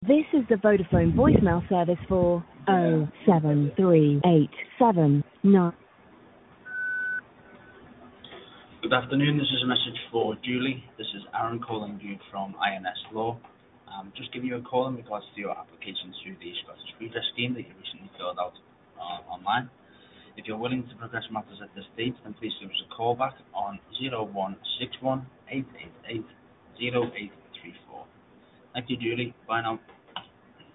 This is the Vodafone voicemail service for 07387. Good afternoon, this is a message for Julie. This is Aaron calling you from INS Law. Just giving you a call in regards to your application to the Scottish Redress Scheme that you recently filled out online. If you're willing to progress matters at this stage, then please give us a call back on 0161 888 0834. Thank you, Julie. Bye now.